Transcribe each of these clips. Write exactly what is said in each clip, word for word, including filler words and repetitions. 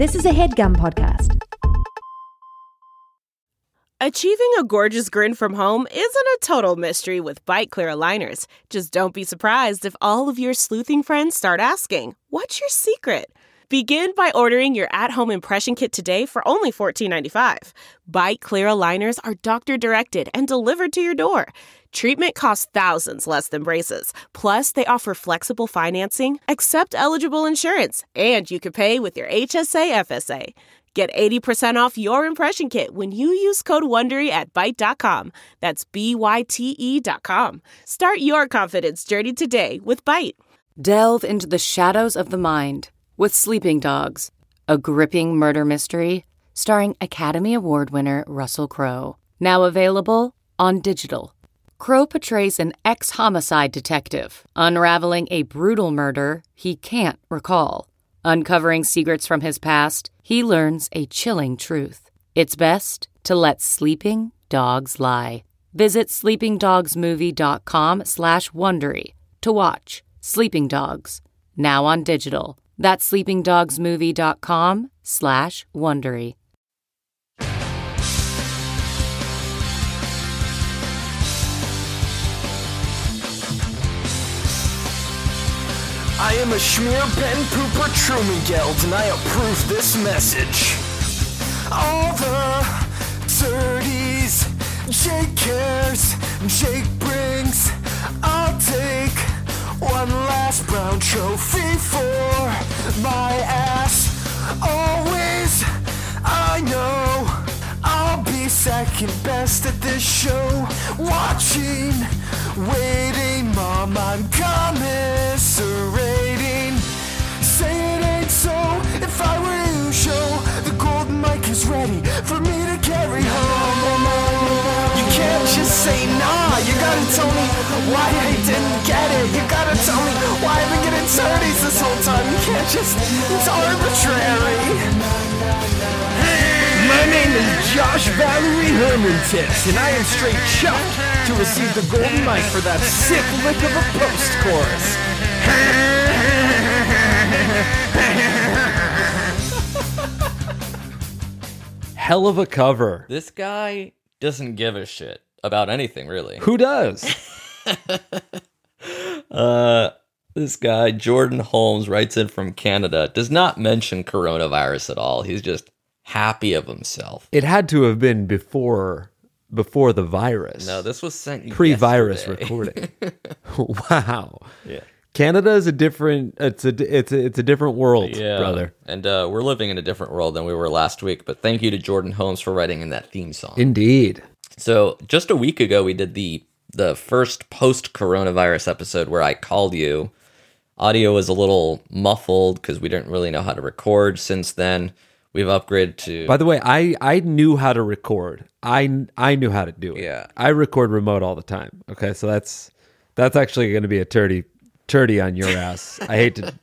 This is a HeadGum podcast. Achieving a gorgeous grin from home isn't a total mystery with Byte Clear aligners. Just don't be surprised if all of your sleuthing friends start asking, "What's your secret?" Begin by ordering your at-home impression kit today for only fourteen ninety-five. Byte Clear aligners are doctor-directed and delivered to your door. Treatment costs thousands less than braces. Plus, they offer flexible financing, accept eligible insurance, and you can pay with your H S A F S A. Get eighty percent off your impression kit when you use code WONDERY at byte dot com. That's B Y T E dot com. Start your confidence journey today with Byte. Delve into the shadows of the mind with Sleeping Dogs, a gripping murder mystery starring Academy Award winner Russell Crowe. Now available on digital. Crowe portrays an ex-homicide detective unraveling a brutal murder he can't recall. Uncovering secrets from his past, he learns a chilling truth. It's best to let sleeping dogs lie. Visit sleepingdogsmovie.com slash Wondery to watch Sleeping Dogs, now on digital. That's sleepingdogsmovie.com slash Wondery. I am a schmear pen pooper Trumengeld, and I approve this message. All the dirties Jake cares, Jake brings. I'll take one last brown trophy for my ass. Always, I know I'll be second best at this show. Watching, waiting, mom, I'm commiserating. Say it ain't so, if I were you, show the golden mic is ready for me to carry home. You can't just say nah, you gotta tell me why I didn't get it. You gotta tell me why I've been getting thirties this whole time. You can't just, it's arbitrary. My name is Josh Valerie Herman-Tips, and I am straight chuffed to receive the golden mic for that sick lick of a post-chorus. Hell of a cover. This guy doesn't give a shit about anything, really. Who does? uh, this guy, Jordan Holmes, writes in from Canada, does not mention coronavirus at all. He's just happy of himself. It had to have been before before the virus. No, this was sent pre-virus yesterday. recording. Wow. Yeah. Canada is a different it's a it's a, it's a different world, yeah. brother. And uh, we're living in a different world than we were last week, but thank you to Jordan Holmes for writing in that theme song. Indeed. So, just a week ago we did the the first post-coronavirus episode where I called you. Audio was a little muffled because we didn't really know how to record. Since then, we've upgraded to... By the way, I, I knew how to record. I, I knew how to do it. Yeah. I record remote all the time. Okay, so that's that's actually going to be a turdy turdy on your ass. I hate to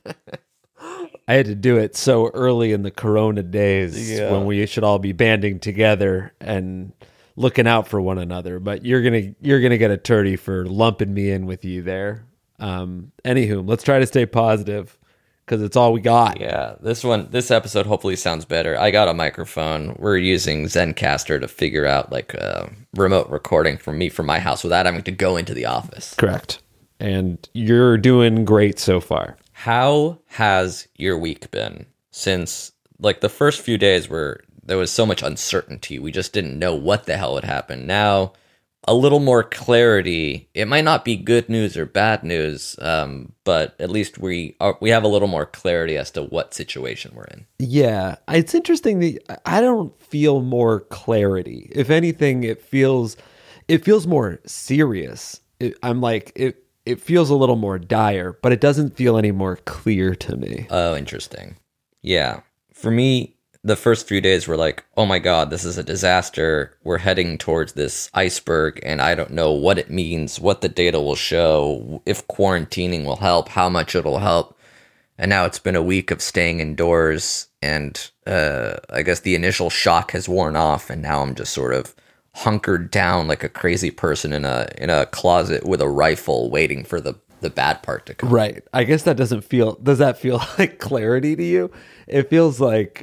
I had to do it so early in the corona days Yeah. when we should all be banding together and looking out for one another. But you're gonna you're gonna get a turdy for lumping me in with you there. Um, anywho, let's try to stay positive. Because it's all we got. Yeah, this one, this episode hopefully sounds better. I got a microphone. We're using Zencaster to figure out like uh, remote recording from me from my house without having to go into the office. Correct. And you're doing great so far. How has your week been since like the first few days where there was so much uncertainty? We just didn't know what the hell would happen. Now, a little more clarity. It might not be good news or bad news, um, but at least we are, we have a little more clarity as to what situation we're in. Yeah, it's interesting that I don't feel more clarity. If anything, it feels it feels more serious. It, I'm like it. It feels a little more dire, but it doesn't feel any more clear to me. Oh, interesting. Yeah, for me, the first few days were like, oh my God, this is a disaster. We're heading towards this iceberg, and I don't know what it means, what the data will show, if quarantining will help, how much it'll help. And now it's been a week of staying indoors, and uh, I guess the initial shock has worn off, and now I'm just sort of hunkered down like a crazy person in a in a closet with a rifle waiting for the, the bad part to come. Right. I guess that doesn't feel, does that feel like clarity to you? It feels like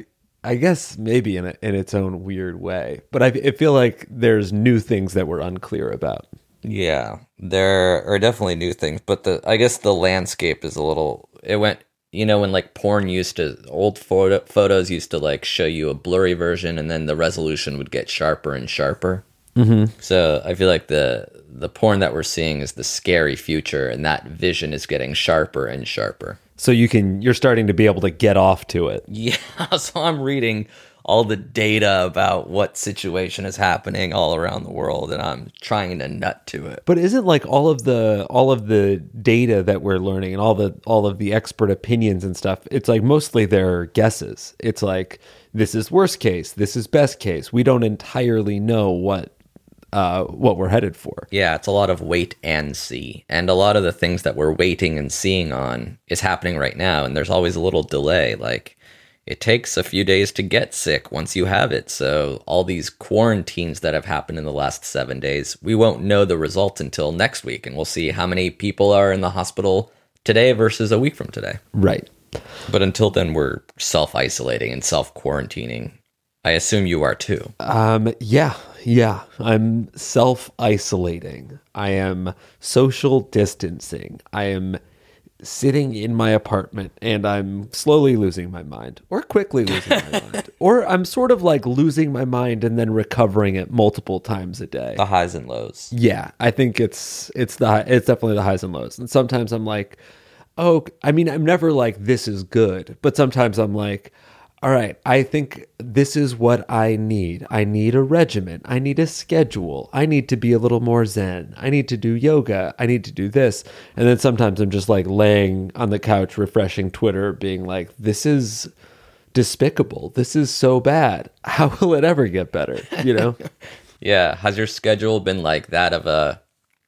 I guess maybe in a, in its own weird way. But I, I feel like there's new things that we're unclear about. Yeah, there are definitely new things, but the I guess the landscape is a little. It went, you know, when like porn used to, old photo, photos used to like show you a blurry version, and then the resolution would get sharper and sharper. Mm-hmm. So I feel like the the porn that we're seeing is the scary future, and that vision is getting sharper and sharper. So you can, you're starting to be able to get off to it. Yeah, so I'm reading all the data about what situation is happening all around the world, and I'm trying to nut to it. But isn't like all of the all of the data that we're learning and all the all of the expert opinions and stuff, it's like mostly their guesses. It's like, this is worst case, this is best case. We don't entirely know what uh, what we're headed for. Yeah, it's a lot of wait and see. And a lot of the things that we're waiting and seeing on is happening right now, and there's always a little delay. Like, it takes a few days to get sick once you have it. So all these quarantines that have happened in the last seven days, we won't know the result until next week. And we'll see how many people are in the hospital today versus a week from today. Right. But until then, we're self-isolating and self-quarantining. I assume you are too. Um, yeah, yeah. I'm self-isolating. I am social distancing. I am sitting in my apartment and I'm slowly losing my mind, or quickly losing my mind, or I'm sort of like losing my mind and then recovering it multiple times a day. The highs and lows. Yeah, I think it's it's the it's definitely the highs and lows. And sometimes I'm like, oh, I mean, I'm never like, this is good, but sometimes I'm like, all right, I think this is what I need. I need a regimen. I need a schedule. I need to be a little more zen. I need to do yoga. I need to do this. And then sometimes I'm just like laying on the couch, refreshing Twitter, being like, this is despicable. This is so bad. How will it ever get better? You know? Yeah. Has your schedule been like that of a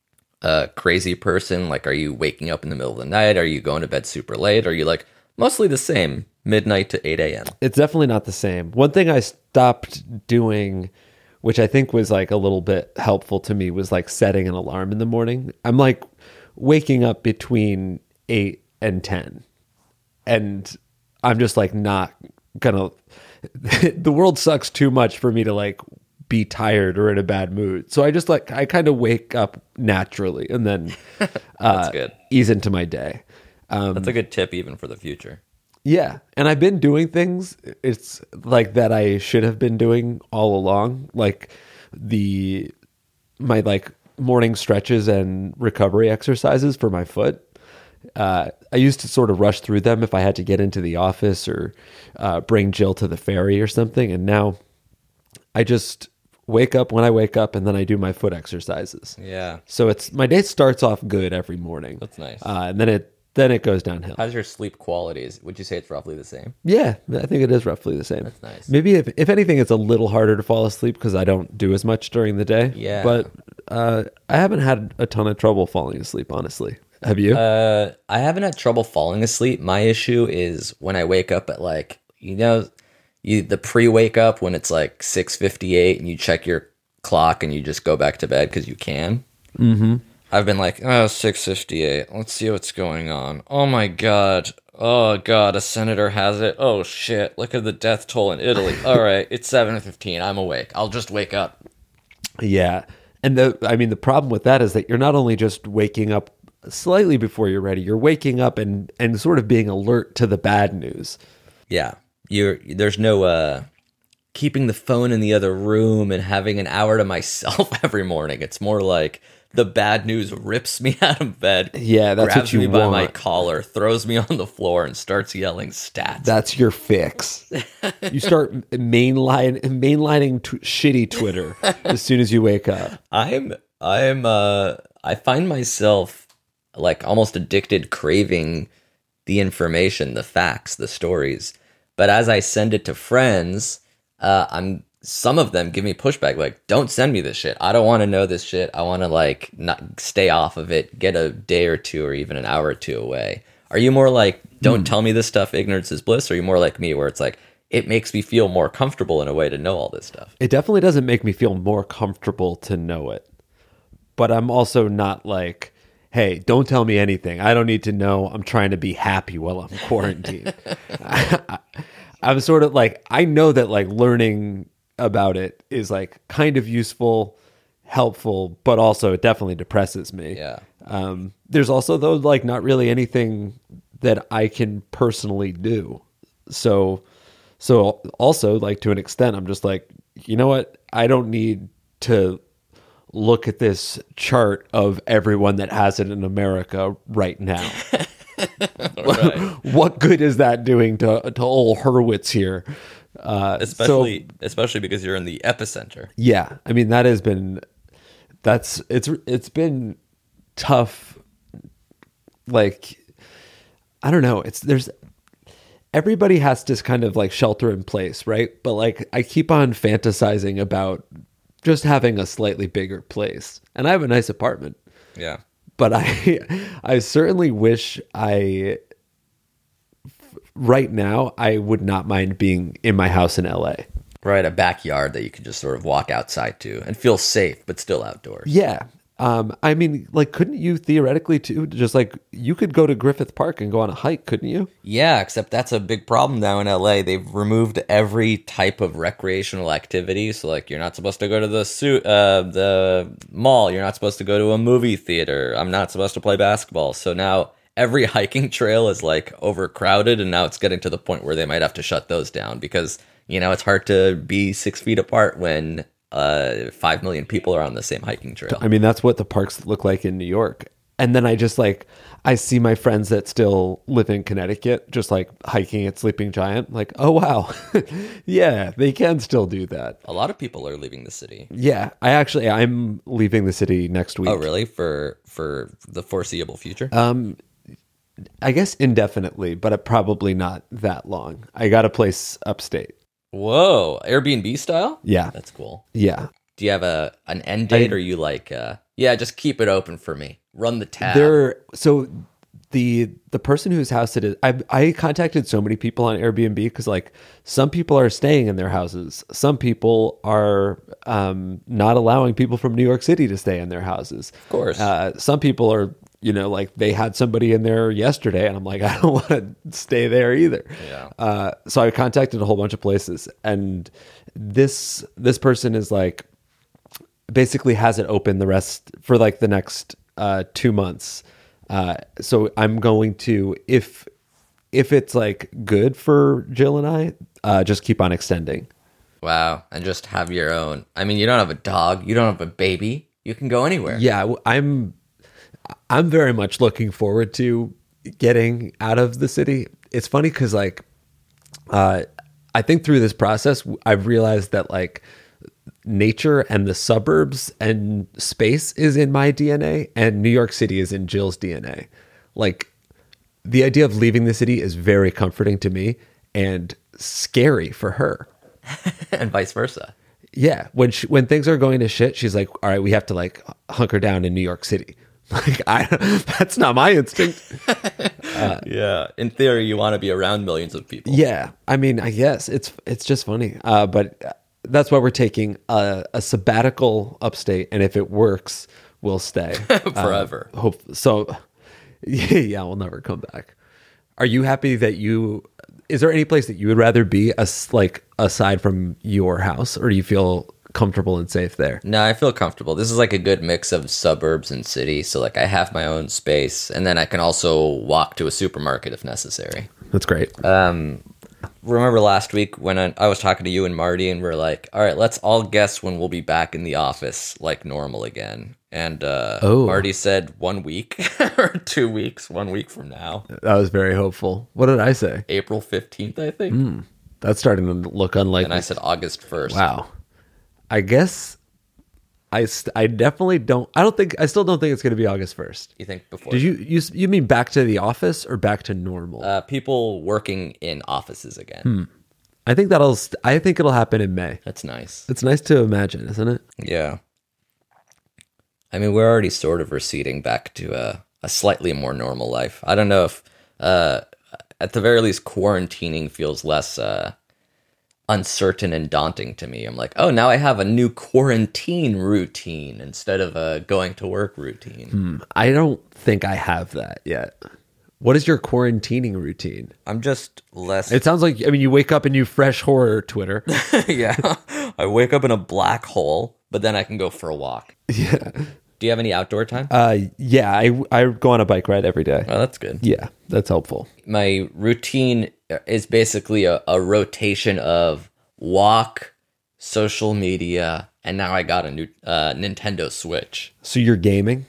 a crazy person? Like, are you waking up in the middle of the night? Are you going to bed super late? Are you like mostly the same, midnight to eight a.m.? It's definitely not the same. One thing I stopped doing, which I think was like a little bit helpful to me, was like setting an alarm in the morning. I'm like waking up between eight and ten. And I'm just like not gonna, the world sucks too much for me to like be tired or in a bad mood. So I just like, I kind of wake up naturally and then That's uh, good. ease into my day. Um, That's a good tip even for the future. Yeah. And I've been doing things, it's like that I should have been doing all along. Like the, my like morning stretches and recovery exercises for my foot. Uh, I used to sort of rush through them if I had to get into the office or uh, bring Jill to the ferry or something. And now I just wake up when I wake up and then I do my foot exercises. Yeah. So it's, my day starts off good every morning. That's nice. Uh, and then it, then it goes downhill. How's your sleep qualities? Would you say it's roughly the same? Yeah, I think it is roughly the same. That's nice. Maybe if, if anything, it's a little harder to fall asleep because I don't do as much during the day. Yeah. But uh, I haven't had a ton of trouble falling asleep, honestly. Have you? Uh, I haven't had trouble falling asleep. My issue is when I wake up at like, you know, you the pre-wake up when it's like six fifty-eight and you check your clock and you just go back to bed because you can. Mm-hmm. I've been like, oh, six fifty-eight. Let's see what's going on. Oh my God. Oh God, a senator has it. Oh shit. Look at the death toll in Italy. All right, it's seven fifteen. I'm awake. I'll just wake up. Yeah. And the, I mean, the problem with that is that you're not only just waking up slightly before you're ready, you're waking up and, and sort of being alert to the bad news. Yeah. You're, there's no, uh, keeping the phone in the other room and having an hour to myself every morning. It's more like the bad news rips me out of bed. Yeah, that's grabs what you me by my want. collar, throws me on the floor, and starts yelling stats. That's your fix. You start mainline mainlining t- shitty Twitter as soon as you wake up. I'm, I'm, uh, I find myself like almost addicted, craving the information, the facts, the stories. But as I send it to friends, uh, I'm. Some of them give me pushback, like, don't send me this shit. I don't want to know this shit. I want to, like, not stay off of it, get a day or two or even an hour or two away. Are you more like, don't hmm. tell me this stuff, ignorance is bliss? Or are you more like me, where it's like, it makes me feel more comfortable in a way to know all this stuff? It definitely doesn't make me feel more comfortable to know it. But I'm also not like, hey, don't tell me anything. I don't need to know. I'm trying to be happy while I'm quarantined. I, I, I'm sort of like, I know that like learning about it is like kind of useful, helpful, but also it definitely depresses me. Yeah. Um, there's also though like not really anything that I can personally do. So, so also like to an extent, I'm just like, you know what? I don't need to look at this chart of everyone that has it in America right now. Right. What good is that doing to to old Hurwitz here? Uh, Especially, so, especially because you're in the epicenter. yeah, I mean that has been that's it's it's been tough. Like, I don't know. It's there's everybody has to kind of like shelter in place, right? But like I keep on fantasizing about just having a slightly bigger place, and I have a nice apartment. Yeah. But I, I certainly wish I, right now, I would not mind being in my house in L A. Right, a backyard that you can just sort of walk outside to and feel safe, but still outdoors. Yeah. Um, I mean, like, couldn't you theoretically too, just like, you could go to Griffith Park and go on a hike, couldn't you? Yeah, except that's a big problem now in L A. They've removed every type of recreational activity. So, like, you're not supposed to go to the su- uh, the mall. You're not supposed to go to a movie theater. I'm not supposed to play basketball. So now every hiking trail is, like, overcrowded, and now it's getting to the point where they might have to shut those down because, you know, it's hard to be six feet apart when uh five million people are on the same hiking trail. I mean, that's what the parks look like in New York. And then I just like, I see my friends that still live in Connecticut, just like hiking at Sleeping Giant. Like, oh, wow. Yeah, they can still do that. A lot of people are leaving the city. Yeah, I actually, I'm leaving the city next week. Oh, really? For for the foreseeable future? Um, I guess indefinitely, but probably not that long. I got a place upstate. Whoa, Airbnb style? Yeah. That's cool. Yeah. Do you have a an end date, I- or you like, uh, yeah, just keep it open for me. Run the tab. There, so the the person whose house it is, I I contacted so many people on Airbnb because like some people are staying in their houses, some people are um, not allowing people from New York City to stay in their houses. Of course. Uh, some people are, you know, like they had somebody in there yesterday, and I'm like, I don't want to stay there either. Yeah. Uh, so I contacted a whole bunch of places, and this this person is like basically has it open the rest for like the next uh, two months. Uh, so I'm going to, if if it's like good for Jill and I, uh, just keep on extending. Wow, and just have your own. I mean, you don't have a dog, you don't have a baby, you can go anywhere. Yeah, w- I'm I'm very much looking forward to getting out of the city. It's funny because like uh, I think through this process, I've realized that like nature and the suburbs and space is in my D N A, and New York City is in Jill's D N A. Like the idea of leaving the city is very comforting to me and scary for her. And vice versa. Yeah, when she, when things are going to shit, she's like, "All right, we have to like hunker down in New York City." Like, I that's not my instinct. Uh, yeah, in theory, you want to be around millions of people. Yeah, I mean, I guess it's it's just funny, uh, but that's why we're taking a, a sabbatical upstate, and if it works, we'll stay Forever. Uh, hope so. Yeah, we'll never come back. Are you happy that you? Is there any place that you would rather be, as like aside from your house, or do you feel comfortable and safe there? No, I feel comfortable. This is like a good mix of suburbs and city. So like I have my own space, and then I can also walk to a supermarket if necessary. That's great. Um, remember last week when I, I was talking to you and Marty, and we're like, all right, let's all guess when we'll be back in the office like normal again. And uh, Oh. Marty said one week or two weeks, one week from now. That was very hopeful. What did I say? April fifteenth, I think. That's starting to look unlikely. And I said August first. Wow. I guess I, st- I definitely don't. I don't think. I still don't think it's going to be August first. You think before? Did you you s- you mean back to the office or back to normal? Uh, people working in offices again. I think that'll. St- I think it'll happen in May. That's nice. It's nice to imagine, isn't it? Yeah. I mean, we're already sort of receding back to a, a slightly more normal life. I don't know if, uh, at the very least, quarantining feels less uh, uncertain and daunting to me. I'm like, oh, now I have a new quarantine routine instead of a going to work routine. I don't think I have that yet. What is your quarantining routine? I'm just less. It sounds like, I mean, you wake up and you fresh horror Twitter. Yeah. I wake up in a black hole, but then I can go for a walk. Yeah. Do you have any outdoor time? Uh, yeah, I, I go on a bike ride every day. Oh, that's good. Yeah, that's helpful. My routine is basically a, a rotation of walk, social media, and now I got a new uh, Nintendo Switch. So you're gaming?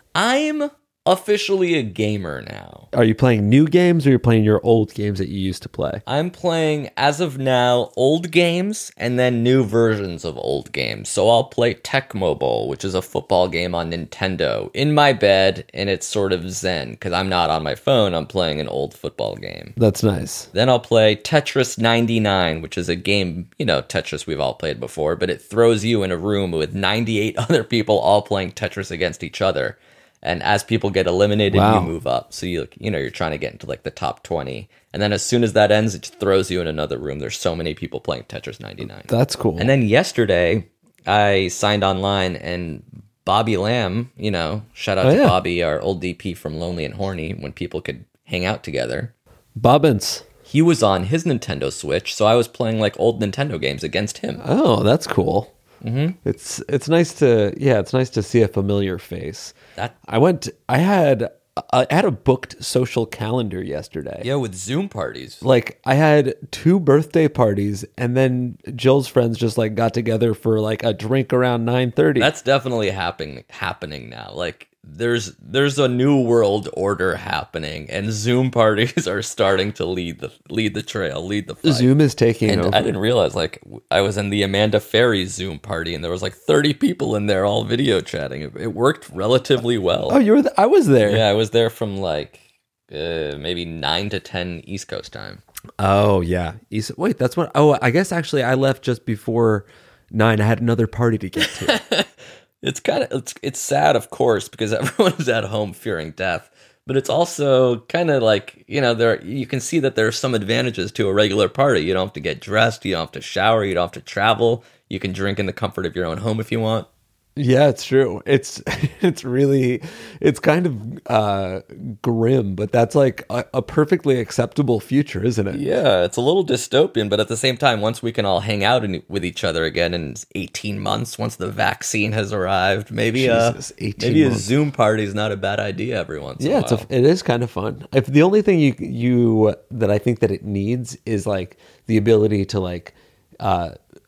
I'm officially a gamer now. Are you playing new games or you're playing your old games that you used to play? I'm playing, as of now, old games and then new versions of old games. So I'll play Tecmo Bowl, which is a football game on Nintendo, in my bed, and it's sort of zen, because I'm not on my phone, I'm playing an old football game. That's nice. Then I'll play Tetris ninety-nine, which is a game, you know, Tetris we've all played before, but it throws you in a room with ninety-eight other people all playing Tetris against each other. And as people get eliminated, Wow. you move up. So you you know you're trying to get into like the top twenty, and then as soon as that ends, it just throws you in another room. There's so many people playing Tetris ninety-nine. That's cool. And then yesterday, I signed online, and Bobby Lamb, you know, shout out Oh, to yeah. Bobby, our old D P from Lonely and Horny, when people could hang out together. Bobbins. He was on his Nintendo Switch, so I was playing like old Nintendo games against him. Oh, that's cool. Mm-hmm. It's it's nice to yeah, it's nice to see a familiar face. That I went. I had I had a booked social calendar yesterday. yeah, with Zoom parties. Like I had two birthday parties, and then Jill's friends just like got together for like a drink around nine thirty. That's definitely happening happening now. Like there's there's a new world order happening, and Zoom parties are starting to lead the lead the trail, lead the fight. Zoom is taking And over. I didn't realize, like, I was in the Amanda Ferry Zoom party, and there was like thirty people in there all video chatting. It, it worked relatively well. Oh, you were. Th- I was there. Yeah, I was there from like uh, maybe nine to ten East Coast time. Oh yeah. East- Wait, that's what. Oh, I guess actually I left just before nine. I had another party to get to. It's kind of it's it's sad, of course, because everyone is at home fearing death. But it's also kind of like, you know, there you can see that there are some advantages to a regular party. You don't have to get dressed, you don't have to shower, you don't have to travel. You can drink in the comfort of your own home if you want. Yeah, it's true. It's it's really it's kind of uh, grim, but that's like a, a perfectly acceptable future, isn't it? Yeah, it's a little dystopian, but at the same time, once we can all hang out in, with each other again in eighteen months, once the vaccine has arrived, maybe Jesus, uh, eighteen maybe a months. Zoom party is not a bad idea every once Yeah, in a it's while. a, it is kind of fun. If the only thing you you that I think that it needs is like the ability to like uh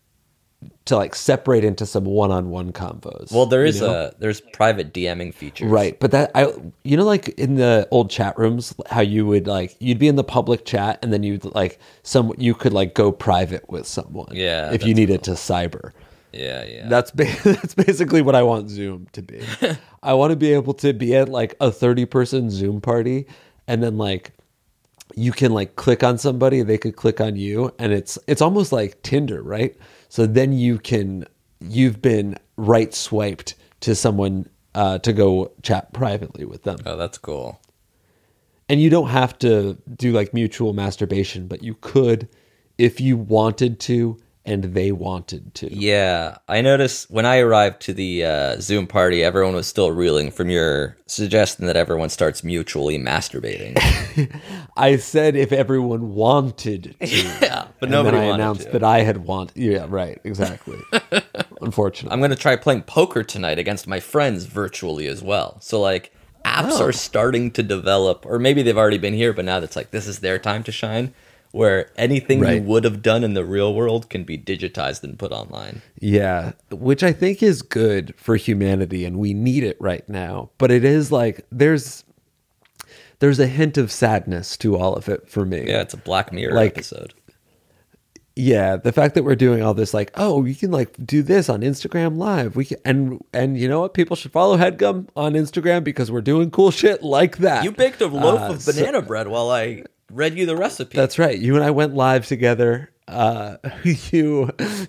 to like separate into some one-on-one combos. well, there you is know? a there's private DMing features, Right, but that I you know like in the old chat rooms how you would like you'd be in the public chat and then you'd like some you could like go private with someone. Yeah, if you that's needed to cyber. Yeah, yeah. That's ba- that's basically what I want Zoom to be. I want to be able to be at like a thirty person Zoom party and then like you can like click on somebody, they could click on you, and it's it's almost like Tinder, right? So then you can you've been right swiped to someone uh, to go chat privately with them. Oh, that's cool. And you don't have to do like mutual masturbation, but you could if you wanted to and they wanted to. Yeah, I noticed when I arrived to the uh, Zoom party, everyone was still reeling from your suggestion that everyone starts mutually masturbating. I said if everyone wanted to. Yeah, but And nobody then I wanted announced to. that I had wanted. Yeah, right, exactly. Unfortunately. I'm going to try playing poker tonight against my friends virtually as well. So, like, apps Oh. are starting to develop, or maybe they've already been here, but now that's like, this is their time to shine, where anything Right. you would have done in the real world can be digitized and put online. Yeah, which I think is good for humanity, and we need it right now. But it is like there's there's a hint of sadness to all of it for me. Yeah, it's a Black Mirror Like- episode. Yeah, the fact that we're doing all this, like, oh, we can like do this on Instagram Live. We can, and and you know what? People should follow HeadGum on Instagram because we're doing cool shit like that. You baked a loaf Uh, of so- banana bread while I read you the recipe. That's right. You and I went live together. Uh, you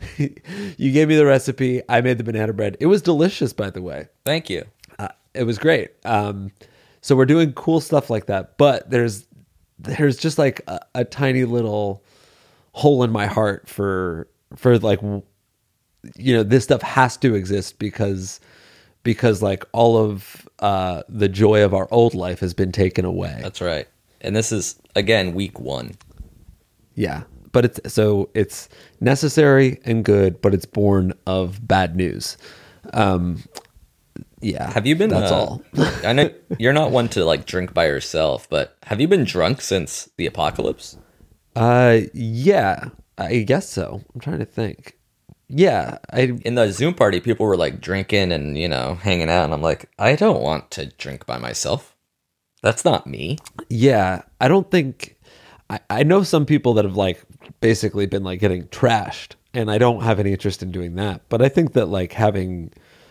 you gave me the recipe. I made the banana bread. It was delicious, by the way. Thank you. Uh, it was great. Um, so we're doing cool stuff like that. But there's there's just like a, a tiny little hole in my heart for for like w- you know this stuff has to exist because because like all of uh, the joy of our old life has been taken away. That's right. And this is, again, week one. Yeah. But it's so it's necessary and good, but it's born of bad news. Um, yeah. Have you been, that's uh, all. I know you're not one to like drink by yourself, but have you been drunk since the apocalypse? Uh, yeah, I guess so. I'm trying to think. Yeah, I In the Zoom party, people were like drinking and, you know, hanging out. And I'm like, I don't want to drink by myself. That's not me. yeah, I don't think I, I know some people that have like basically been like getting trashed, and I don't have any interest in doing that. But I think that like having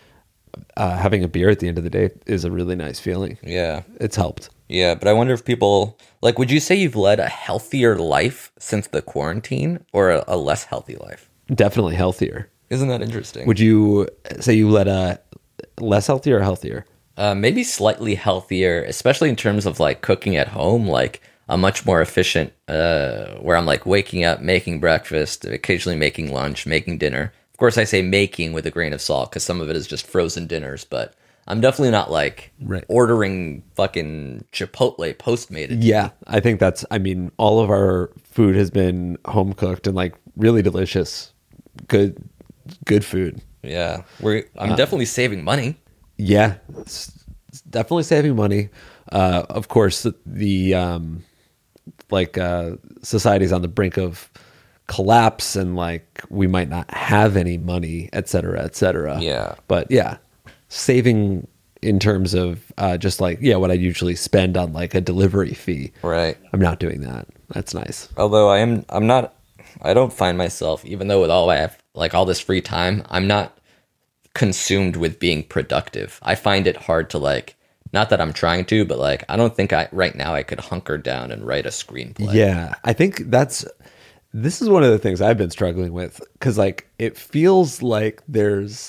uh, having a beer at the end of the day is a really nice feeling. Yeah. It's helped. Yeah, but I wonder if people, like, would you say you've led a healthier life since the quarantine or a, a less healthy life? Definitely healthier. Isn't that interesting? Would you say you led a less healthy or healthier? Uh, maybe slightly healthier, especially in terms of like cooking at home, like a much more efficient, uh, where I'm like waking up, making breakfast, occasionally making lunch, making dinner. Of course, I say making with a grain of salt because some of it is just frozen dinners, but I'm definitely not like Right. ordering fucking Chipotle Postmated. Yeah, I think that's, I mean, all of our food has been home cooked and like really delicious, good, good food. Yeah, we're, I'm definitely saving money. Yeah, it's it's definitely saving money. Uh, of course, the um, like uh, society's on the brink of collapse, and like we might not have any money, et cetera, et cetera. Yeah. But yeah, saving in terms of uh, just like yeah, what I usually spend on like a delivery fee. Right. I'm not doing that. That's nice. Although I am, I'm not, I don't find myself, even though with all I have, like all this free time, I'm not consumed with being productive. I find it hard to like, not that I'm trying to, but like, I don't think I, right now I could hunker down and write a screenplay. Yeah, I think that's this is one of the things I've been struggling with because like it feels like there's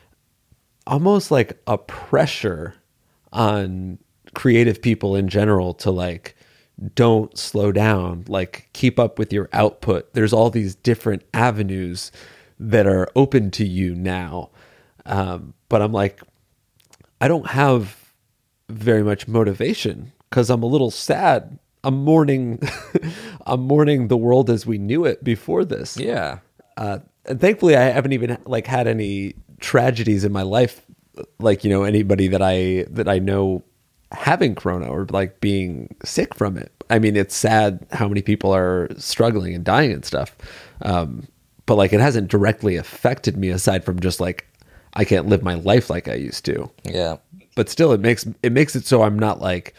almost like a pressure on creative people in general to like don't slow down, like keep up with your output. There's all these different avenues that are open to you now. Um, but I'm like, I don't have very much motivation because I'm a little sad. I'm mourning, I'm mourning the world as we knew it before this. Yeah. Uh, and thankfully, I haven't even like had any tragedies in my life, like you know anybody that I that I know having corona or like being sick from it. I mean, it's sad how many people are struggling and dying and stuff. Um, but like, it hasn't directly affected me aside from just like I can't live my life like I used to. Yeah. But still, it makes it makes it so I'm not like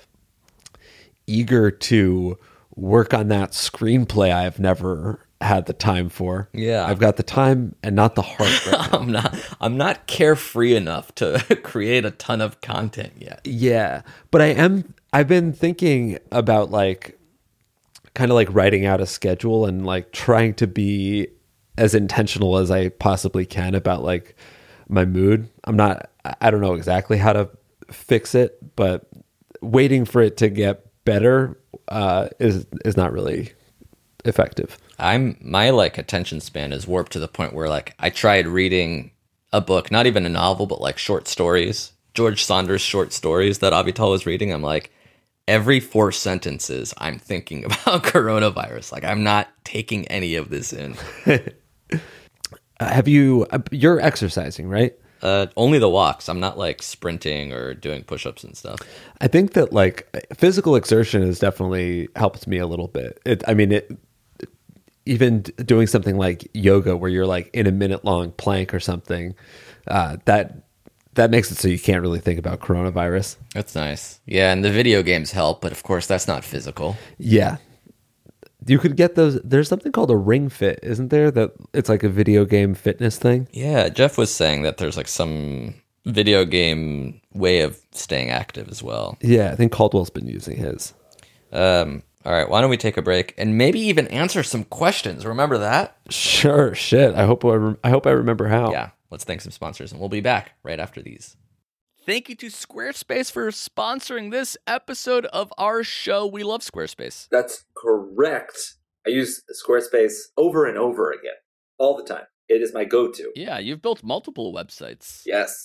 eager to work on that screenplay I've never had the time for. Yeah. I've got the time and not the heart right now. I'm not, I'm not carefree enough to create a ton of content yet. Yeah, but I am. I've been thinking about like, kind of like writing out a schedule and like trying to be as intentional as I possibly can about like my mood. I'm not. I don't know exactly how to fix it, but waiting for it to get better uh, is is not really effective. I'm my like attention span is warped to the point where like I tried reading a book, not even a novel, but like short stories, George Saunders short stories that Avital was reading. I'm like, every four sentences I'm thinking about coronavirus. Like I'm not taking any of this in. Uh, have you? Uh, you're exercising, right? Uh, only the walks. I'm not like sprinting or doing push-ups and stuff. I think that like physical exertion has definitely helped me a little bit. It, I mean, it, even doing something like yoga where you're like in a minute long plank or something, uh, that that makes it so you can't really think about coronavirus. That's nice. Yeah, and the video games help, but of course that's not physical. Yeah. You could get those. There's something called a Ring Fit, isn't there? That it's like a video game fitness thing. Yeah, Jeff was saying that there's like some video game way of staying active as well. Yeah, I think Caldwell's been using his. Um, all right, why don't we take a break and maybe even answer some questions? Remember that? Sure, shit. I hope I, rem- I hope I remember how. Yeah, let's thank some sponsors, and we'll be back right after these. Thank you to Squarespace for sponsoring this episode of our show. We love Squarespace. That's correct. I use Squarespace over and over again, all the time. It is my go-to. Yeah, you've built multiple websites. Yes.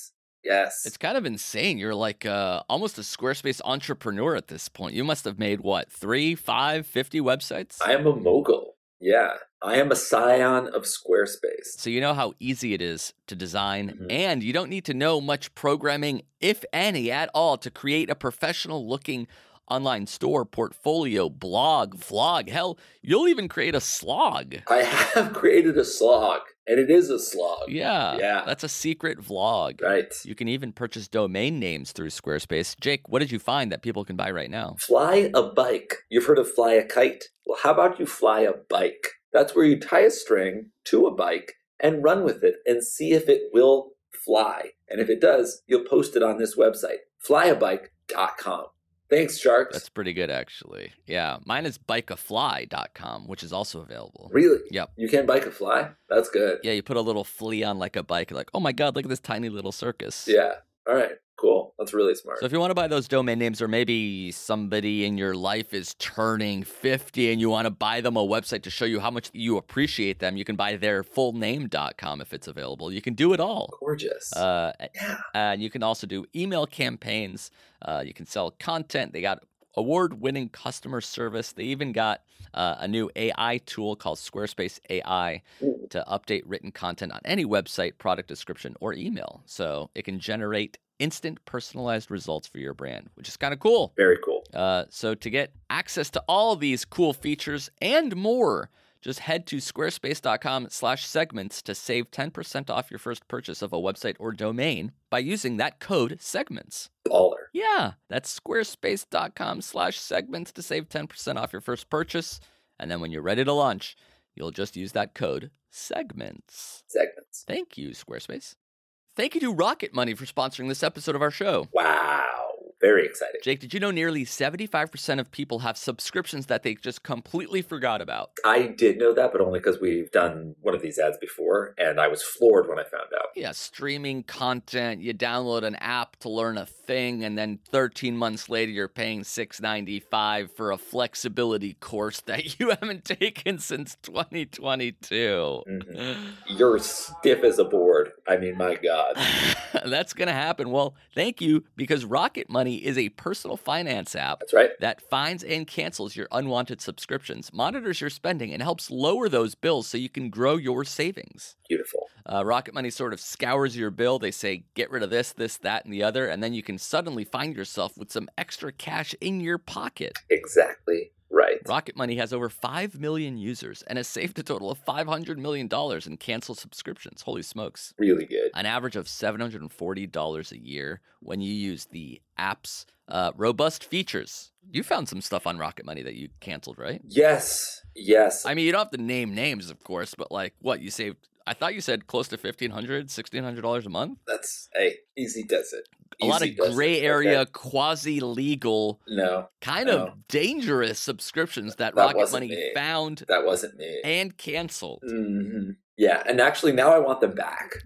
Yes. It's kind of insane. You're like uh, almost a Squarespace entrepreneur at this point. You must have made, what, three, five, fifty websites? I am a mogul. Yeah. I am a scion of Squarespace. So you know how easy it is to design, Mhm. and you don't need to know much programming, if any, at all, to create a professional-looking online store, portfolio, blog, vlog. Hell, you'll even create a slog. I have created a slog, and it is a slog. Yeah, Yeah. that's a secret vlog. Right. You can even purchase domain names through Squarespace. Jake, what did you find that people can buy right now? Fly a bike. You've heard of fly a kite? Well, how about you fly a bike? That's where you tie a string to a bike and run with it and see if it will fly. And if it does, you'll post it on this website, fly a bike dot com. Thanks, Sharks. That's pretty good, actually. Yeah, mine is bike a fly dot com, which is also available. Really? Yep. You can bike a fly? That's good. Yeah, you put a little flea on like a bike. You're like, oh my God, look at this tiny little circus. Yeah. All right. Cool. That's really smart. So if you want to buy those domain names, or maybe somebody in your life is turning fifty and you want to buy them a website to show you how much you appreciate them, you can buy their full name dot com if it's available. You can do it all. Gorgeous. Uh, yeah. and you can also do email campaigns. Uh, you can sell content. They got award-winning customer service. They even got uh, a new A I tool called Squarespace A I Ooh. to update written content on any website, product description, or email. So it can generate instant personalized results for your brand, which is kind of cool. Very cool. Uh, so to get access to all these cool features and more, just head to squarespace.com slash segments to save ten percent off your first purchase of a website or domain by using that code segments. Baller. Yeah, that's squarespace.com slash segments to save ten percent off your first purchase. And then when you're ready to launch, you'll just use that code segments. Segments. Thank you, Squarespace. Thank you to Rocket Money for sponsoring this episode of our show. Wow. Very exciting. Jake, did you know nearly seventy-five percent of people have subscriptions that they just completely forgot about? I did know that, but only because we've done one of these ads before, and I was floored when I found out. Yeah, streaming content, you download an app to learn a thing, and then thirteen months later you're paying six ninety-five for a flexibility course that you haven't taken since twenty twenty-two. Mm-hmm. You're stiff as a board. I mean, my God. That's going to happen. Well, thank you, because Rocket Money is a personal finance app That's right. that finds and cancels your unwanted subscriptions, monitors your spending, and helps lower those bills so you can grow your savings. Beautiful. Uh, Rocket Money sort of scours your bill. They say, get rid of this, this, that, and the other, and then you can suddenly find yourself with some extra cash in your pocket. Exactly right. Rocket Money has over five million users and has saved a total of five hundred million dollars in canceled subscriptions. Holy smokes. Really good. An average of seven hundred forty dollars a year when you use the app's uh, robust features. You found some stuff on Rocket Money that you canceled, right? Yes. Yes. I mean, you don't have to name names, of course, but like, what, you saved, I thought you said close to fifteen hundred dollars, sixteen hundred dollars a month? That's, hey, easy does it. A lot Easy of does gray it. area, Okay. quasi-legal, No, kind no. of dangerous subscriptions that, That Rocket wasn't Money me. found that wasn't me. and canceled. hmm Yeah, and actually now I want them back.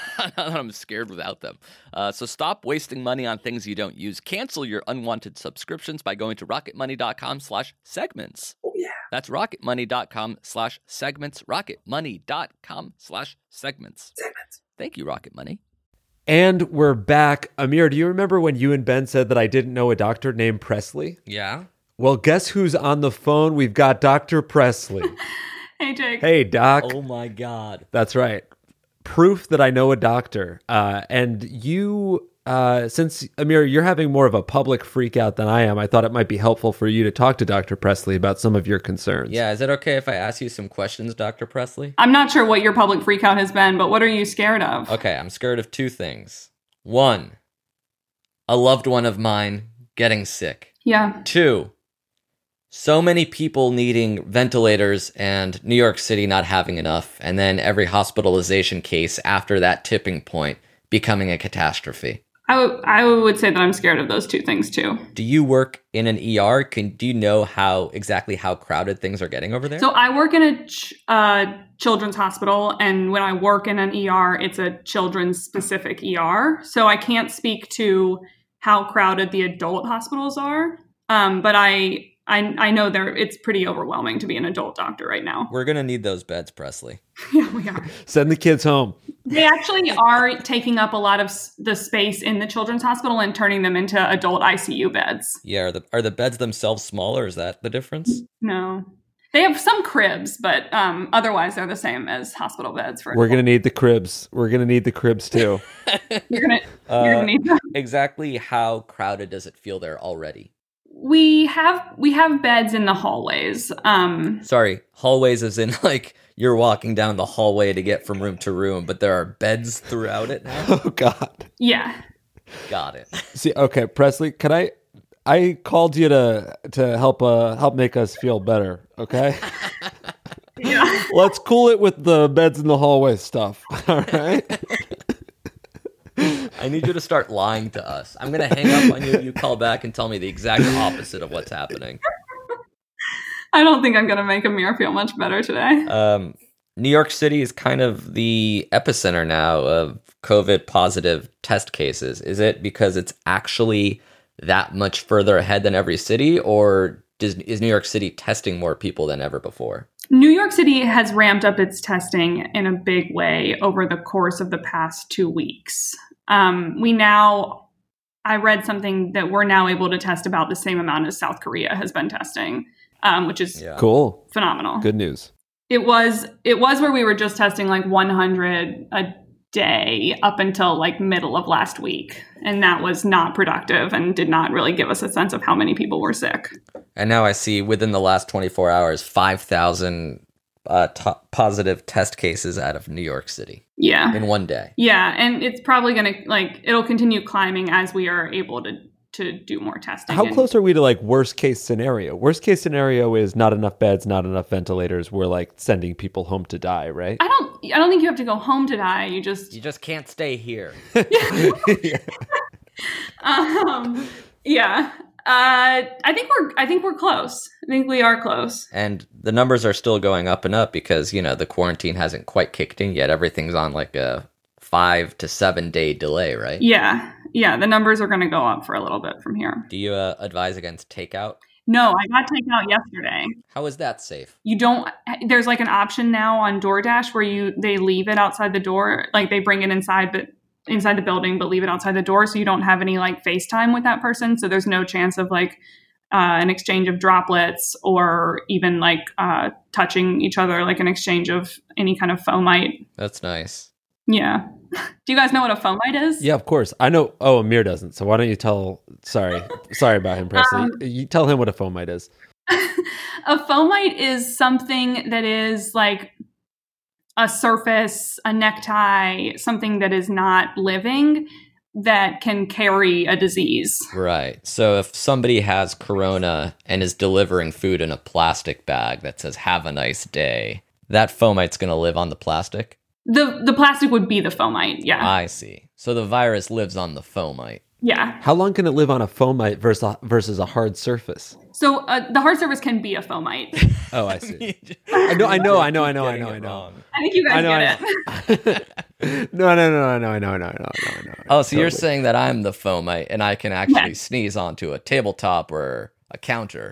I'm scared without them. Uh, so stop wasting money on things you don't use. Cancel your unwanted subscriptions by going to rocketmoney.com slash segments. Oh, yeah. That's rocketmoney.com slash segments. rocketmoney.com slash segments. Segments. Thank you, Rocket Money. And we're back. Amir, do you remember when you and Ben said that I didn't know a doctor named Presley? Yeah. Well, guess who's on the phone? We've got Doctor Presley. Hey, Jake. Hey, Doc. Oh my God. That's right. Proof that I know a doctor. Uh, and you, uh, since, Amir, you're having more of a public freak out than I am, I thought it might be helpful for you to talk to Doctor Presley about some of your concerns. Yeah, is it okay if I ask you some questions, Doctor Presley? I'm not sure what your public freakout has been, but what are you scared of? Okay, I'm scared of two things. One, a loved one of mine getting sick. Yeah. Two, so many people needing ventilators and New York City not having enough, and then every hospitalization case after that tipping point becoming a catastrophe. I, w- I would say that I'm scared of those two things too. Do you work in an E R? Can do you know how exactly how crowded things are getting over there? So I work in a ch- uh, children's hospital, and when I work in an E R, it's a children's specific E R. So I can't speak to how crowded the adult hospitals are. Um, but I I I know there it's pretty overwhelming to be an adult doctor right now. We're gonna need those beds, Presley. Yeah, we are. Send the kids home. They actually are taking up a lot of s- the space in the children's hospital and turning them into adult I C U beds. Yeah, are the are the beds themselves smaller? Is that the difference? No. They have some cribs, but um, otherwise they're the same as hospital beds. For We're going to need the cribs. We're going to need the cribs too. You're gonna, Uh, you're gonna need them. Exactly how crowded does it feel there already? We have we have beds in the hallways. Um, Sorry, hallways is in like you're walking down the hallway to get from room to room, but there are beds throughout it now. Oh, God. yeah. Got it. See, okay, Presley, can I... I called you to to help uh help make us feel better, okay? Yeah. Let's cool it with the beds in the hallway stuff. All right. I need you to start lying to us. I'm gonna hang up on you. You call back and tell me the exact opposite of what's happening. I don't think I'm gonna make Amir feel much better today. Um, New York City is kind of the epicenter now of COVID positive test cases. Is it because it's actually that much further ahead than every city, or does, is New York City testing more people than ever before? New York City has ramped up its testing in a big way over the course of the past two weeks. Um, we now, I read something that we're now able to test about the same amount as South Korea has been testing, um, which is Yeah. Cool. phenomenal. Good news. It was it was where we were just testing like one hundred a day up until like middle of last week, and that was not productive and did not really give us a sense of how many people were sick. And now I see within the last twenty-four hours, five thousand uh, t- positive test cases out of New York City Yeah. in one day. Yeah, and it's probably going to like it'll continue climbing as we are able to to do more testing. How And close are we to like worst case scenario? Worst case scenario is not enough beds, not enough ventilators. We're like sending people home to die, right? I don't I don't think you have to go home to die. You just You just can't stay here. um yeah. Uh, I think we're I think we're close. I think we are close. And the numbers are still going up and up because, you know, the quarantine hasn't quite kicked in yet. Everything's on like a five to seven day delay, right? Yeah. Yeah, the numbers are going to go up for a little bit from here. Do you uh, advise against takeout? No, I got takeout yesterday. How is that safe? You don't there's like an option now on DoorDash where you they leave it outside the door, like they bring it inside but inside the building but leave it outside the door, so you don't have any like FaceTime with that person, so there's no chance of like uh, an exchange of droplets or even like uh, touching each other, like an exchange of any kind of fomite. That's nice. Yeah. Do you guys know what a fomite is? Yeah, of course. I know. Oh, Amir doesn't. So why don't you tell? Sorry, sorry about him, Presley. Um, you tell him what a fomite is. A fomite is something that is like a surface, a necktie, something that is not living that can carry a disease. Right. So if somebody has corona and is delivering food in a plastic bag that says "Have a nice day," that fomite's going to live on the plastic? The the plastic would be the fomite, yeah. I see. So the virus lives on the fomite. Yeah. How long can it live on a fomite versus a, versus a hard surface? So uh, the hard surface can be a fomite. Oh, I see. I know, I know, I know, I know, I know, I know. I think you guys I know, get I it. No, no, no, I know, I know, I know, I know, I know. Oh, so you're Totally. saying that I'm the fomite and I can actually Yes. sneeze onto a tabletop or a counter.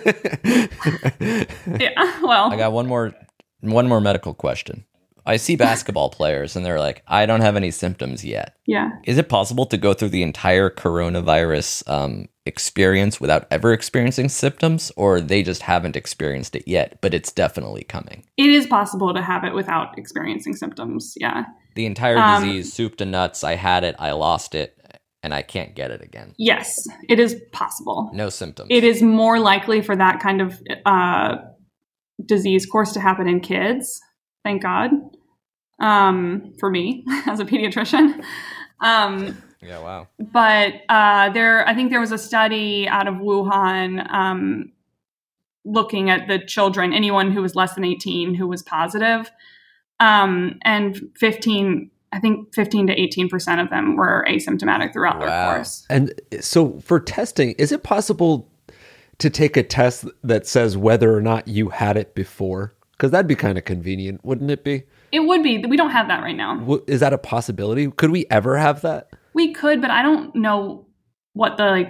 Yeah, well. I got one more one more medical question. I see basketball players and they're like, I don't have any symptoms yet. Yeah. Is it possible to go through the entire coronavirus um, experience without ever experiencing symptoms, or they just haven't experienced it yet, but it's definitely coming? It is possible to have it without experiencing symptoms, yeah. The entire Um, disease, soup to nuts, I had it, I lost it, and I can't get it again. Yes, it is possible. No symptoms. It is more likely for that kind of uh, disease course to happen in kids, thank God, um, for me as a pediatrician. Um, Yeah, wow. but uh, there, I think there was a study out of Wuhan um, looking at the children, anyone who was less than eighteen who was positive, um, and fifteen, I think fifteen to eighteen percent of them were asymptomatic throughout their Wow. course. And so for testing, is it possible to take a test that says whether or not you had it before? Because that'd be kind of convenient, wouldn't it be? It would be. We don't have that right now. W- Is that a possibility? Could we ever have that? We could, but I don't know what the like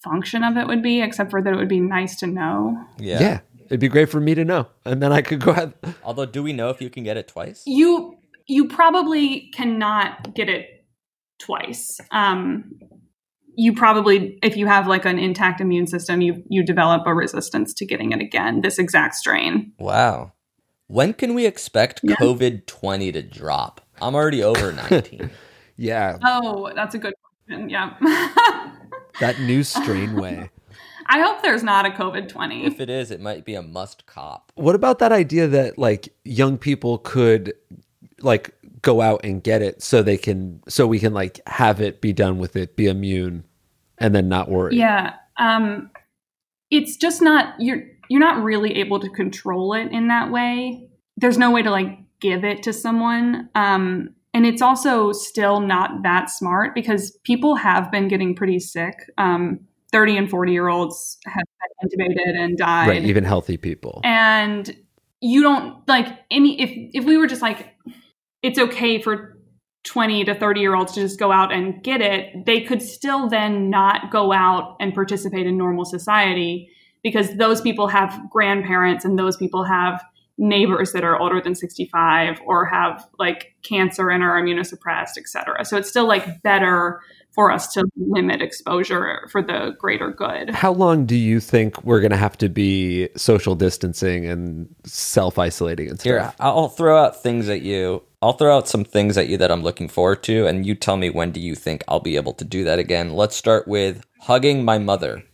function of it would be, except for that it would be nice to know. Yeah. Yeah. It'd be great for me to know. And then I could go ahead. Although, do we know if you can get it twice? You you probably cannot get it twice. Um, you probably, if you have like an intact immune system, you you develop a resistance to getting it again, this exact strain. Wow. When can we expect Yeah. COVID twenty to drop? I'm already over nineteen. Yeah. Oh, that's a good question. Yeah. That new strain way. I hope there's not a COVID twenty. If it is, it might be a must cop. What about that idea that like young people could like go out and get it so they can, so we can like have it, be done with it, be immune, and then not worry? Yeah. Um, it's just not, you're, you're not really able to control it in that way. There's no way to like give it to someone. Um, and it's also still not that smart because people have been getting pretty sick. Um, thirty and forty year olds have been intubated and died. Right. Even healthy people. And you don't like any, if, if we were just like, it's okay for twenty to thirty year olds to just go out and get it, they could still then not go out and participate in normal society because those people have grandparents and those people have neighbors that are older than sixty-five or have like cancer and are immunosuppressed, et cetera. So it's still like better for us to limit exposure for the greater good. How long do you think we're going to have to be social distancing and self-isolating and stuff? Here, I'll throw out things at you. I'll throw out some things at you that I'm looking forward to, and you tell me when do you think I'll be able to do that again. Let's start with hugging my mother.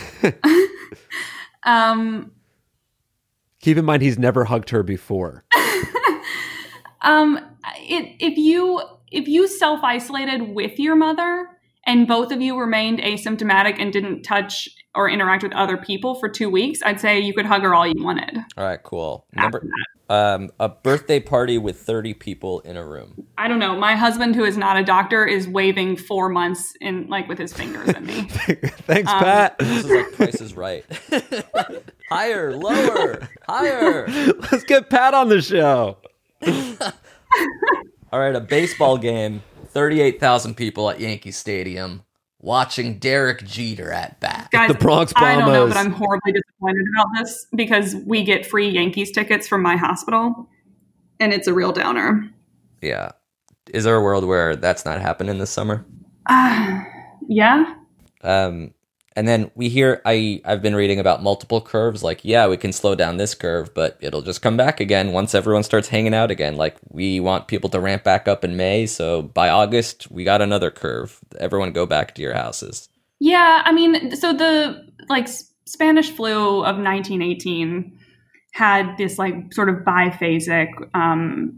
um, Keep in mind, he's never hugged her before. um, it, if you if you self-isolated with your mother and both of you remained asymptomatic and didn't touch or interact with other people for two weeks, I'd say you could hug her all you wanted. All right, cool. Number, um, a birthday party with thirty people in a room. I don't know. My husband, who is not a doctor, is waving four months in like with his fingers at me. Thanks, Um, Pat. This is like Price is Right. Higher, lower, higher. Let's get Pat on the show. All right, a baseball game, thirty-eight thousand people at Yankee Stadium watching Derek Jeter at bat. Guys, The Bronx I don't know, Bombers. but I'm horribly disappointed about this because we get free Yankees tickets from my hospital, and it's a real downer. Yeah. Is there a world where that's not happening this summer? Uh, yeah. Um, and then we hear, I, I've been reading about multiple curves, like, yeah, we can slow down this curve, but it'll just come back again once everyone starts hanging out again. Like, we want people to ramp back up in May, so by August, we got another curve. Everyone go back to your houses. Yeah, I mean, so the like S- Spanish flu of nineteen eighteen had this like sort of biphasic um,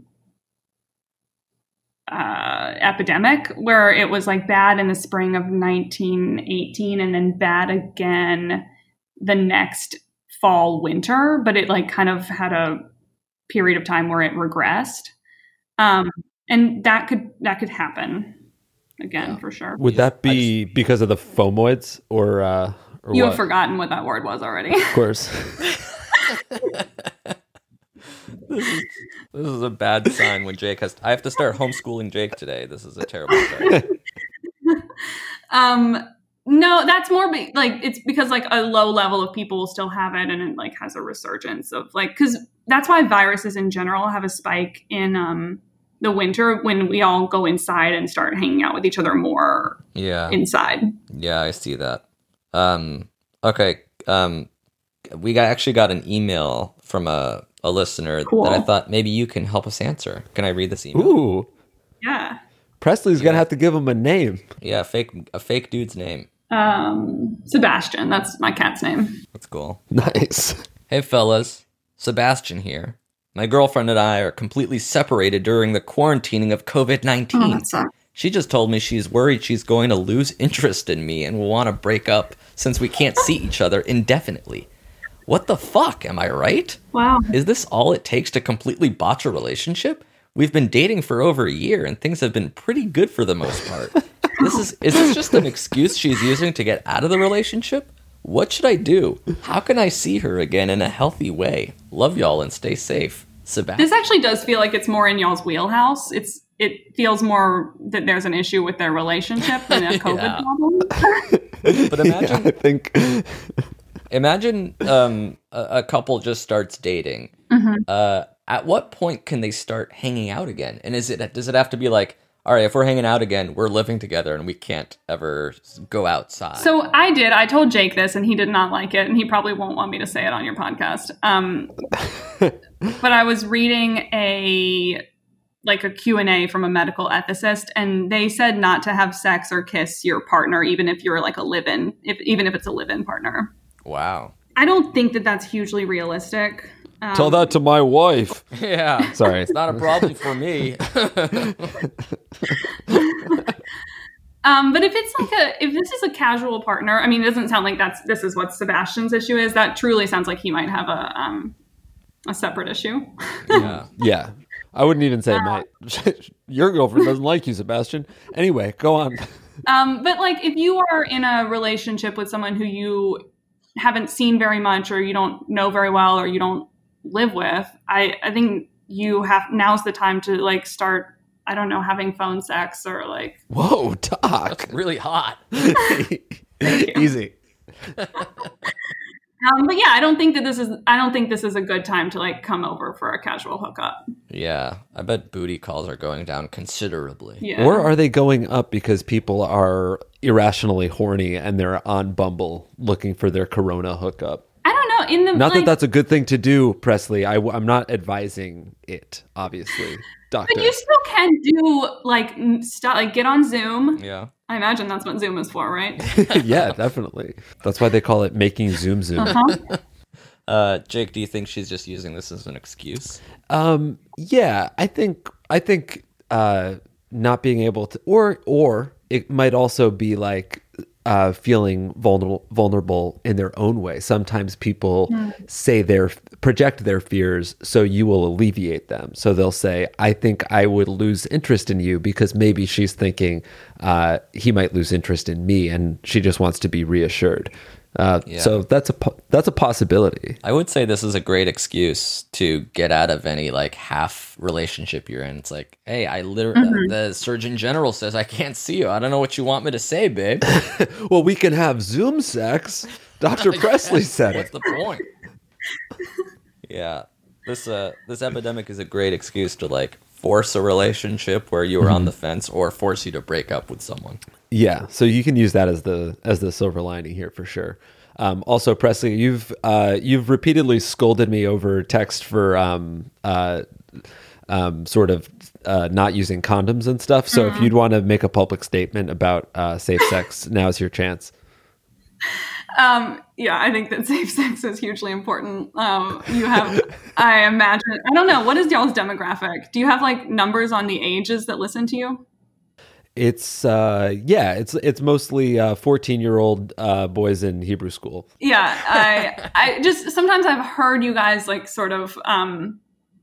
uh, epidemic where it was like bad in the spring of nineteen eighteen and then bad again the next fall winter, but it like kind of had a period of time where it regressed, um, and that could that could happen again Yeah. for sure. Would that be because of the fomoids or, uh, or You what? have forgotten what that word was already. Of course. This is a bad sign when Jake has, I have to start homeschooling Jake today. This is a terrible start. um, no, that's more be- like it's because like a low level of people still have it, and it like has a resurgence of like because that's why viruses in general have a spike in um the winter when we all go inside and start hanging out with each other more Yeah. inside. Yeah, I see that. Um, okay. Um, we got actually got an email from a, a listener Cool. that I thought maybe you can help us answer. Can I read this email? Ooh. Yeah. Presley's going to Yeah. have to give him a name. Yeah, fake a fake dude's name. Um, Sebastian, that's my cat's name. That's cool. Nice. Hey fellas, Sebastian here. My girlfriend and I are completely separated during the quarantining of COVID Oh, nineteen. that sucks. She just told me she's worried she's going to lose interest in me and will want to break up since we can't see each other indefinitely. What the fuck, am I right? Wow. Is this all it takes to completely botch a relationship? We've been dating for over a year and things have been pretty good for the most part. This is is this just an excuse she's using to get out of the relationship? What should I do? How can I see her again in a healthy way? Love y'all and stay safe. Sebastian. This actually does feel like it's more in y'all's wheelhouse. It's it feels more that there's an issue with their relationship than a COVID Yeah. problem. But imagine, Yeah, I think. imagine um, a, a couple just starts dating. Mm-hmm. Uh, at what point can they start hanging out again? And is it does it have to be like, all right, if we're hanging out again, we're living together and we can't ever go outside? So I did. I told Jake this, and he did not like it, and he probably won't want me to say it on your podcast. Um, but I was reading a like a Q and A from a medical ethicist, and they said not to have sex or kiss your partner, even if you're like a live-in, if even if it's a live-in partner. Wow. I don't think that that's hugely realistic. Um, Tell that to my wife. Yeah. Sorry. It's not a problem for me. Um, but if it's like a, if this is a casual partner, I mean, it doesn't sound like that's, this is what Sebastian's issue is. That truly sounds like he might have a, um, a separate issue. Yeah. Yeah. I wouldn't even say my your girlfriend doesn't like you, Sebastian. Anyway, go on. Um, but like if you are in a relationship with someone who you haven't seen very much, or you don't know very well, or you don't live with, I, I think you have, now's the time to like start, I don't know, having phone sex or like. Whoa, Doc. That's really hot. Easy. Um, but yeah, I don't think that this is, I don't think this is a good time to like come over for a casual hookup. Yeah. I bet booty calls are going down considerably. Yeah. Or are they going up because people are irrationally horny and they're on Bumble looking for their Corona hookup? I don't know. In the, Not like, that that's a good thing to do, Presley. I, am not advising it, obviously, Doctor. but you still can do like stuff, like get on Zoom. Yeah. I imagine that's what Zoom is for, right? Yeah, definitely. That's why they call it making Zoom Zoom. Uh-huh. Uh, Jake, do you think she's just using this as an excuse? Um, yeah, I think I think uh, not being able to, or or it might also be like uh, feeling vulnerable vulnerable in their own way. Sometimes people mm. say their project their fears, so you will alleviate them. So they'll say, "I think I would lose interest in you," because maybe she's thinking uh, he might lose interest in me, and she just wants to be reassured. Uh, Yeah. So that's a po- that's a possibility. I would say this is a great excuse to get out of any like half relationship you're in. It's like, hey, I literally, Mm-hmm. the Surgeon General says I can't see you. I don't know what you want me to say, babe. Well, we can have Zoom sex. Doctor Presley said What's it. the point? Yeah, this uh, this epidemic is a great excuse to like force a relationship where you were on the fence, or force you to break up with someone. Yeah, so you can use that as the as the silver lining here for sure. Um, also, Presley, you've uh, you've repeatedly scolded me over text for um, uh, um, sort of uh, not using condoms and stuff. So if you'd want to make a public statement about uh, safe sex, now's your chance. Um, yeah, I think that safe sex is hugely important. Um, you have, I imagine, I don't know, what is y'all's demographic? Do you have like numbers on the ages that listen to you? It's uh, yeah, it's it's mostly uh, fourteen year old uh, boys in Hebrew school. Yeah, I I just sometimes I've heard you guys like sort of um,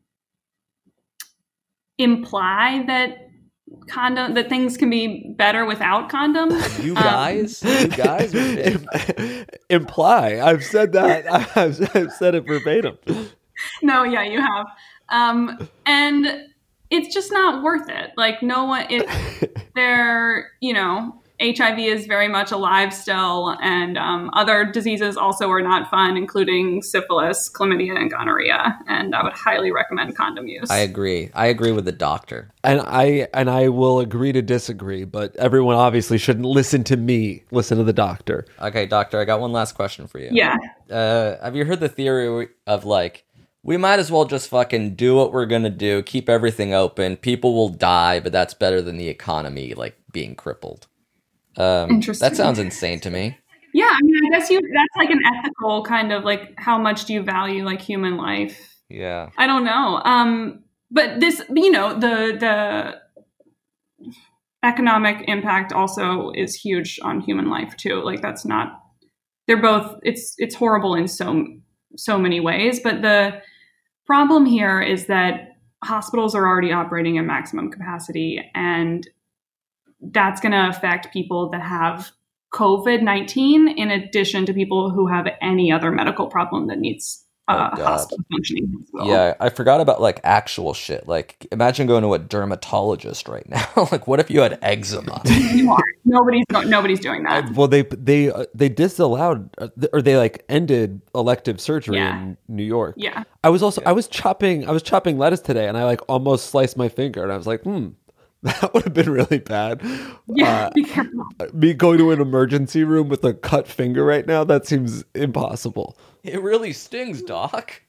imply that condom that things can be better without condoms. You guys, you guys, Im- imply. I've said that. I've, I've said it verbatim. No, yeah, you have, um, and it's just not worth it. Like no one, it, they're, you know, H I V is very much alive still, and um, other diseases also are not fun, including syphilis, chlamydia, and gonorrhea. And I would highly recommend condom use. I agree. I agree with the doctor. And I and I will agree to disagree, but everyone obviously shouldn't listen to me. Listen to the doctor. Okay, doctor, I got one last question for you. Yeah. Uh, have you heard the theory of like, we might as well just fucking do what we're gonna do, keep everything open, people will die, but that's better than the economy like being crippled. Um, Interesting. That sounds insane to me. Yeah, I mean, I guess you that's like an ethical kind of like how much do you value like human life? Yeah. I don't know. Um, but this, you know, the the economic impact also is huge on human life too. Like that's not. They're both. It's it's horrible in so so many ways. But the problem here is that hospitals are already operating at maximum capacity, and that's going to affect people that have COVID nineteen in addition to people who have any other medical problem that needs uh, Oh, God. hospital functioning hospital. Yeah, I forgot about like actual shit. Like, imagine going to a dermatologist right now. Like, what if you had eczema? You are. Nobody's go- nobody's doing that. Uh, well, they they uh, they disallowed uh, or they like ended elective surgery Yeah. in New York. Yeah. I was also I was chopping I was chopping lettuce today, and I like almost sliced my finger, and I was like, hmm, that would have been really bad. Yeah. Uh, Be careful. me going to an emergency room with a cut finger right now, that seems impossible. It really stings, Doc.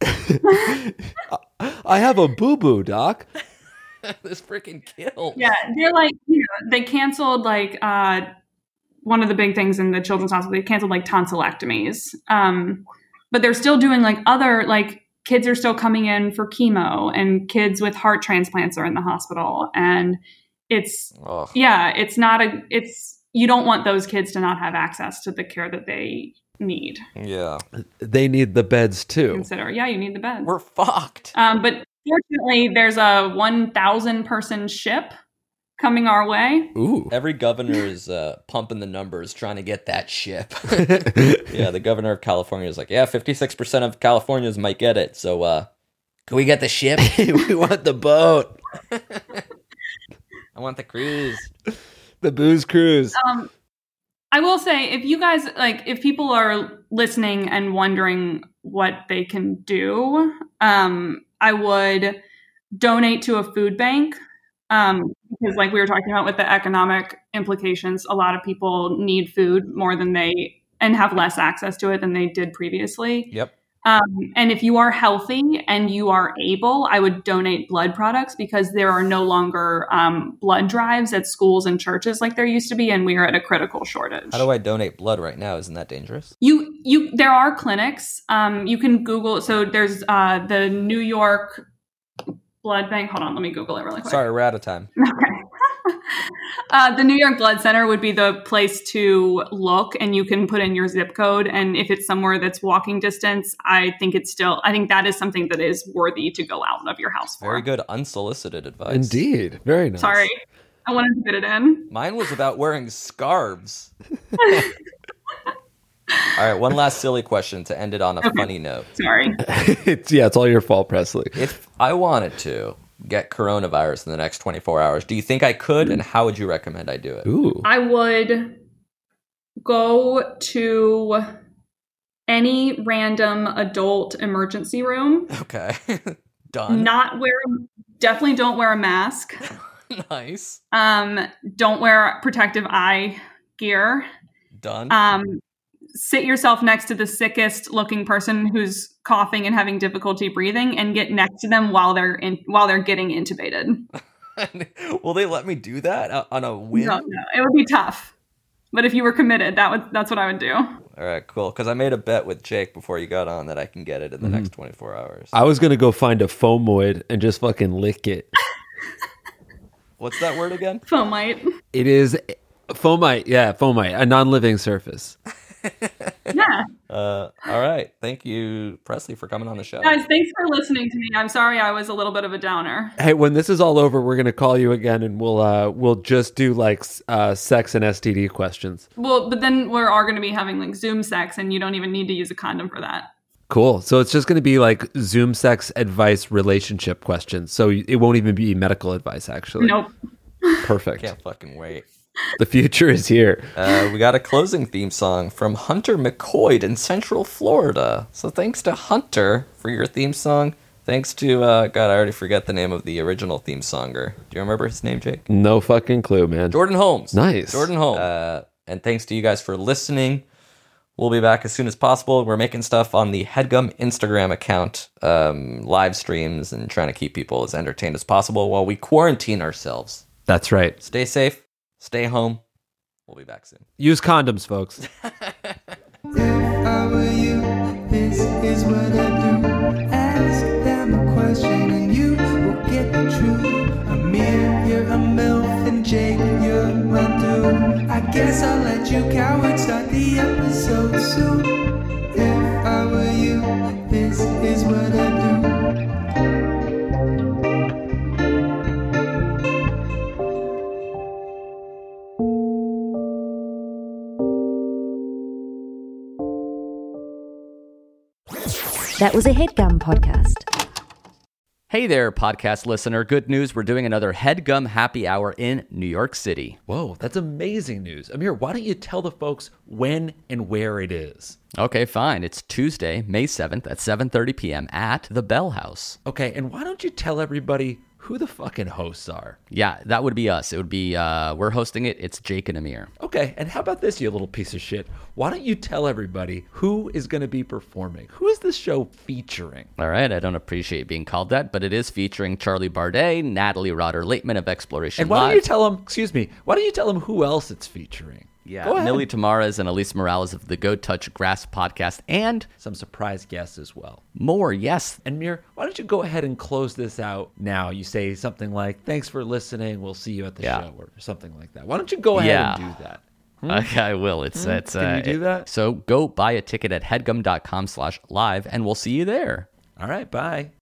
I have a boo boo, doc. This freaking kills. Yeah, they're like, you know, they canceled like uh, one of the big things in the children's hospital. They canceled like tonsillectomies, um, but they're still doing like other like kids are still coming in for chemo, and kids with heart transplants are in the hospital, and it's Ugh. yeah, it's not a it's you don't want those kids to not have access to the care that they need. Yeah. They need the beds too. Consider yeah, you need the bed. We're fucked. Um, but fortunately, there's a one thousand person ship coming our way. Ooh. Every governor is uh, pumping the numbers, trying to get that ship. Yeah, the governor of California is like, yeah, fifty-six percent of Californians might get it. So, uh, can we get the ship? We want the boat. I want the cruise. The booze cruise. Um, I will say, if you guys like, if people are listening and wondering what they can do, um, I would donate to a food bank. Um, because like we were talking about with the economic implications, a lot of people need food more than they and have less access to it than they did previously. Yep. Um, and if you are healthy and you are able, I would donate blood products because there are no longer um, blood drives at schools and churches like there used to be, and we are at a critical shortage. How do I donate blood right now? Isn't that dangerous? You you there are clinics. Um, you can Google. So there's uh, the New York Blood Bank. Hold on, let me Google it really quick. Sorry, we're out of time. Okay. uh, the New York Blood Center would be the place to look, and you can put in your zip code. And if it's somewhere that's walking distance, I think it's still, I think that is something that is worthy to go out of your house for. Very good unsolicited advice. Indeed. Very nice. Sorry. I wanted to fit it in. Mine was about wearing scarves. All right, one last silly question to end it on a Okay. funny note. Sorry. It's yeah, it's all your fault, Presley. If I wanted to get coronavirus in the next twenty-four hours, do you think I could, and how would you recommend I do it? Ooh. I would go to any random adult emergency room. Okay. Done. Not wear, definitely don't wear a mask. Nice. Um, don't wear protective eye gear. Done. Um, sit yourself next to the sickest looking person who's coughing and having difficulty breathing, and get next to them while they're in while they're getting intubated. Will they let me do that uh, on a whim? No, no, it would be tough. But if you were committed, that would that's what I would do. All right, cool. Because I made a bet with Jake before you got on that I can get it in the next twenty-four hours. I was gonna go find a foamoid and just fucking lick it. What's that word again? Fomite. It is foamite, yeah, foamite, a non-living surface. Yeah. Uh, all right. Thank you, Presley, for coming on the show. Guys, thanks for listening to me. I'm sorry I was a little bit of a downer. Hey, when this is all over, we're gonna call you again, and we'll uh, we'll just do like s- uh, sex and S T D questions. Well, but then we're all going to be having like Zoom sex, and you don't even need to use a condom for that. Cool. So it's just gonna be like Zoom sex advice relationship questions. So it won't even be medical advice, actually. Nope. Perfect. Can't fucking wait. The future is here. Uh, we got a closing theme song from Hunter McCoy in Central Florida. So thanks to Hunter for your theme song. Thanks to, uh, God, I already forget the name of the original theme songer. Do you remember his name, Jake? No fucking clue, man. Jordan Holmes. Nice. Jordan Holmes. Uh, and thanks to you guys for listening. We'll be back as soon as possible. We're making stuff on the HeadGum Instagram account, um, live streams, and trying to keep people as entertained as possible while we quarantine ourselves. That's right. Stay safe. Stay home. We'll be back soon. Use condoms, folks. If I were you, this is what I do. Ask them a question and you will get the truth. Amir, you're a MILF, and Jake, you're my dude. I guess I'll let you cowards start the episode soon. If I were you, this is what I do. That was a HeadGum podcast. Hey there, podcast listener. Good news. We're doing another HeadGum Happy Hour in New York City. Whoa, that's amazing news. Amir, why don't you tell the folks when and where it is? Okay, fine. It's Tuesday, May seventh at seven thirty p.m. at the Bell House. Okay, and why don't you tell everybody who the fucking hosts are? Yeah, that would be us. It would be, uh, we're hosting it. It's Jake and Amir. Okay, and how about this, you little piece of shit? Why don't you tell everybody who is going to be performing? Who is this show featuring? All right, I don't appreciate being called that, but it is featuring Charlie Bardet, Natalie Rotter-Lateman of Exploration And why Live. don't you tell them, excuse me, why don't you tell them who else it's featuring? Yeah, Go ahead. Millie Tamares and Elise Morales of the Go Touch Grass podcast, and Some surprise guests as well. more, yes. And Mir, why don't you go ahead and close this out now? You say something like, thanks for listening, we'll see you at the Yeah. show, or something like that. Why don't you go ahead Yeah. and do that? Okay, I will. It's, it's, Can uh, you do it- that? So go buy a ticket at headgum.com slash live, and we'll see you there. All right, bye.